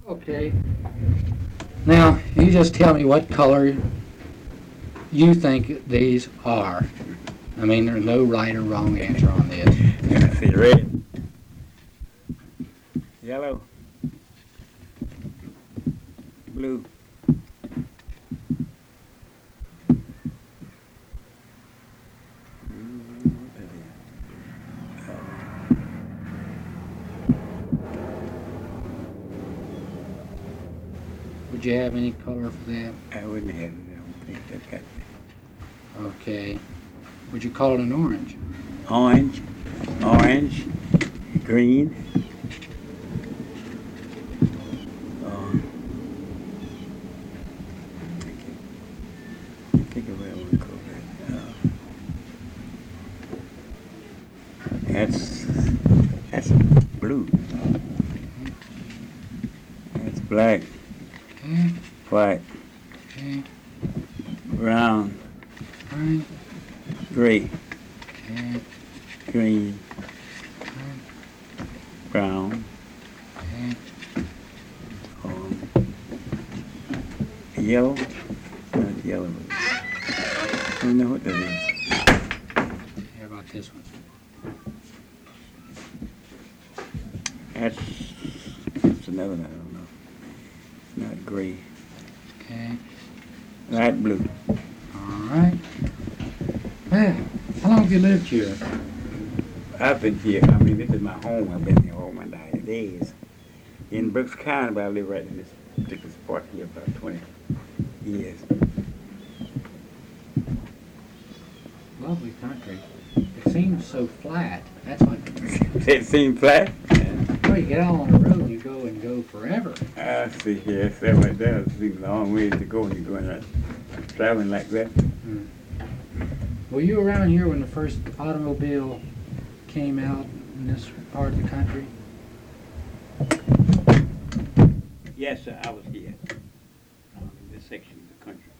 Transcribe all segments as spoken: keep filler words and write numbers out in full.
Okay. Now, you just tell me what color you think these are. I mean, there's no right or wrong answer on this. I see red, yellow, blue. Would you have any color for that? I wouldn't have it. I don't think that got Okay. Would you call it an orange? orange, orange, green. Uh, I think of what I want to call that. Uh, that's that's blue. That's black, Okay. white, Okay. brown, All right. gray, Okay. green, brown, Okay. um, yellow, not yellow. I don't know what that is. How about this one? That's, that's another one, I don't know. It's not gray. Okay. Light blue. All right. Well, how long have you lived here? I've been here, I mean, this is my home. I've been here all my nine days. In Brooks County, but I live right in this particular spot here about twenty years. Lovely country. It seems so flat. That's what. It seems flat? Well, you get out on the road, you go and go forever. I see, yes, that right there. It seems a long ways to go when you're going out traveling like that. Hmm. Were you around here when the first automobile came out in this part of the country? Yes, sir, I was here. Um, in this section of the country.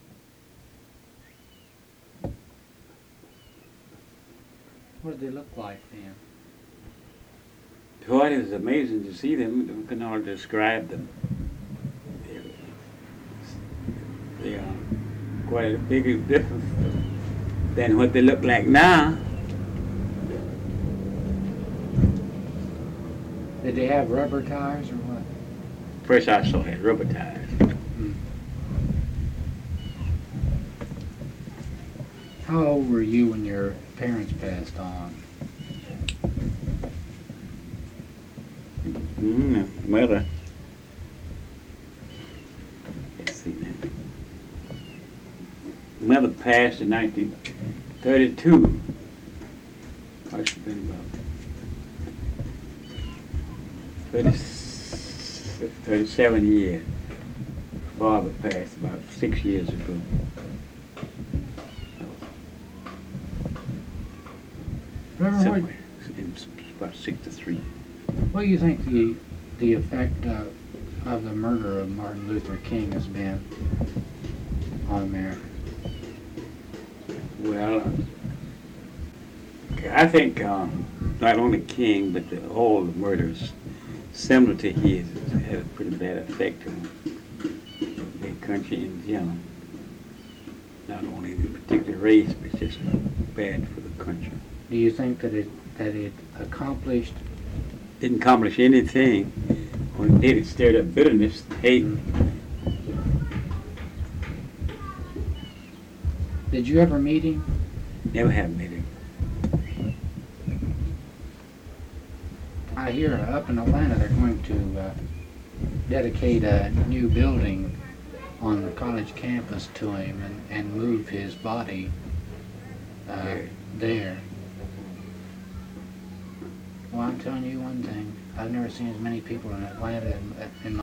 What did they look like then? Boy, it was amazing to see them. We can all describe them. They're, they are quite a big difference than what they look like now. Did they have rubber tires or what? First I saw had rubber tires. Hmm. How old were you when your parents passed on? Mm, mother. Let's see now. Mother passed in nineteen thirty-two. Must have been about thirty, thirty-seven years. Father passed about six years ago. Remember what, Somewhere in about sixty-three. what do you think the the effect of, of the murder of Martin Luther King has been on America? Well, I think um, not only King, but the, all the murders similar to his has had a pretty bad effect on the country in general. Not only the particular race, but just bad for the country. Do you think that it that it accomplished? Didn't accomplish anything. When it did, it stirred up bitterness, hate. Did you ever meet him? Never have met him. I hear up in Atlanta they're going to uh, dedicate a new building on the college campus to him and, and move his body uh, Yeah. there. Well, I'm telling you one thing. I've never seen as many people in Atlanta in, in